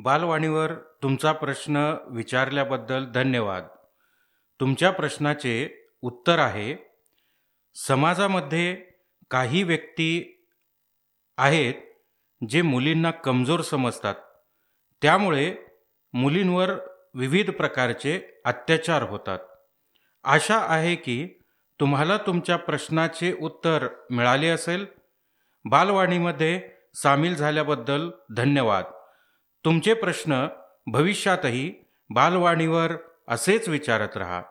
बालवाणीवर तुमचा प्रश्न विचारल्याबद्दल धन्यवाद. तुमच्या प्रश्नाचे उत्तर आहे, समाजामध्ये काही व्यक्ती आहेत जे मुलींना कमजोर समजतात. त्यामुळे मुलींवर विविध प्रकारचे अत्याचार होतात. आशा आहे की तुम्हाला तुमच्या प्रश्नाचे उत्तर मिळाले असेल. बालवाणीमध्ये सामील झाल्याबद्दल धन्यवाद. तुमचे प्रश्न भविष्यातही बालवाणीवर असेच विचारत रहा.